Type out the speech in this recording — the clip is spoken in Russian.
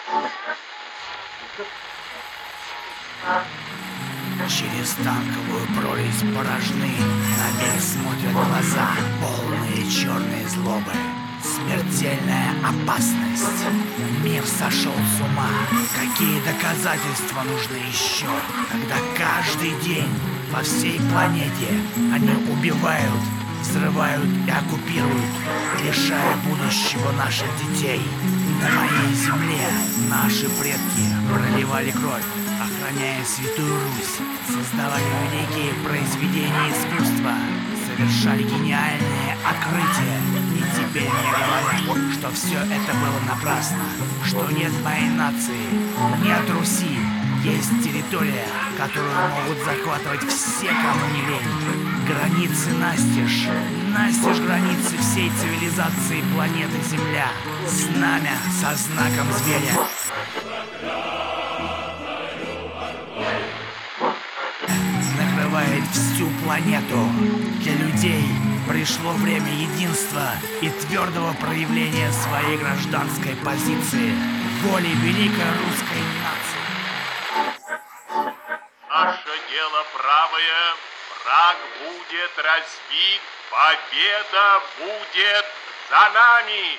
Через танковую прорезь порожны на берег смотрят глаза, полные черной злобы. Смертельная опасность. Мир сошел с ума. Какие доказательства нужны еще, когда каждый день по всей планете они убивают, взрывают и оккупируют, лишая будущего наших детей. На моей земле наши предки проливали кровь, охраняя Святую Русь, создавали великие произведения искусства, совершали гениальные открытия. И теперь мне говорят, что все это было напрасно, что нет моей нации, нет Руси. Есть территория, которую могут захватывать все, кому не лень. Границы настежь, настежь границы всей цивилизации планеты Земля. Знамя со знаком зверя. Накрывает всю планету. Для людей пришло время единства и твердого проявления своей гражданской позиции, воли великой русской нации. Наше дело правое, враг будет разбит, победа будет за нами!